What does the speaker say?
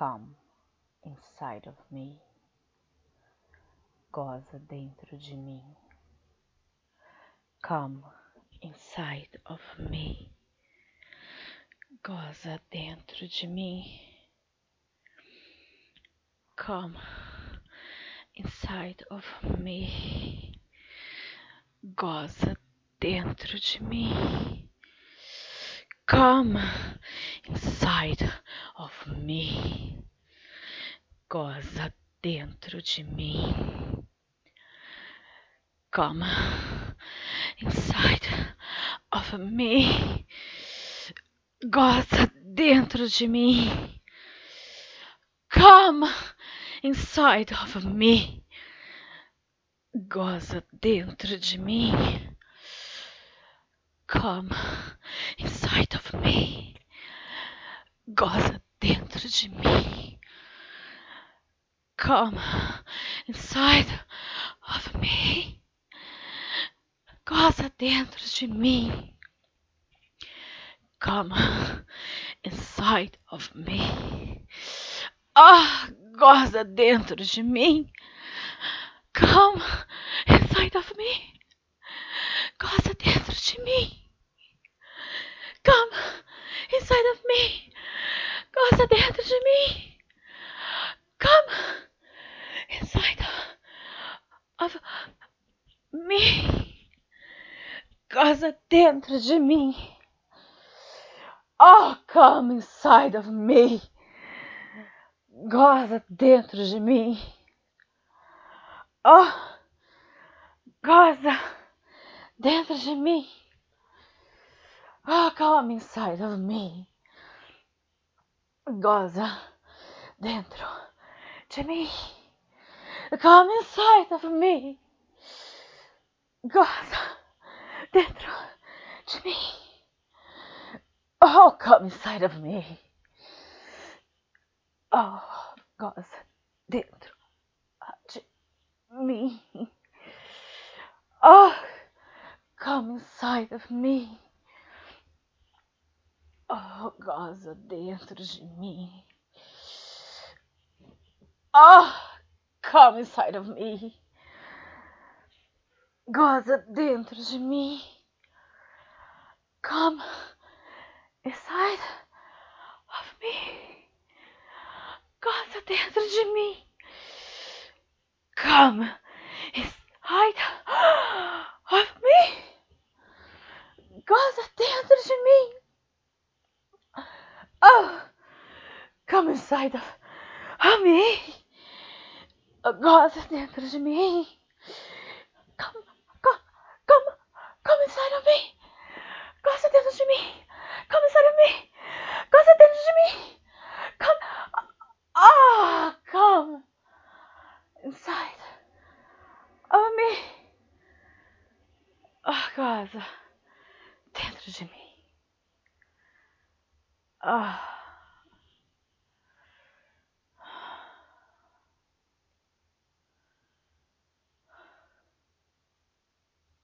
Come inside of me. Goza dentro de mim. Come inside of me. Goza dentro de mim. Come inside of me. Goza dentro de mim. Come inside of me. Goza dentro de mim. Come inside of me. Goza dentro de mim. Come inside of me. Goza dentro de mim. Come inside of me. Goza dentro de mim. Come inside of me. Goza dentro de mim. Come inside of me. Goza dentro de mim. Come inside of me. Goza dentro de mim. Come inside of me. Goza dentro de mim. Come inside of me. Goza dentro de mim. Come inside of me. Goza dentro de mim. Goza dentro de mim. Come inside of me. Goza dentro de mim. Come inside of me. Goza dentro de mim. Come inside of me. Goza dentro de mim. Come inside of me. Goza dentro de mim. Come inside of me. Goza dentro de mim. Come inside of me. Goza dentro de mim. Come inside of me. Goza dentro de mim. Come inside of me. Goza dentro de mim. Come inside of me. Goza dentro de mim. Come inside of me. Goza dentro de mim. Come inside of me. Goza dentro de mim.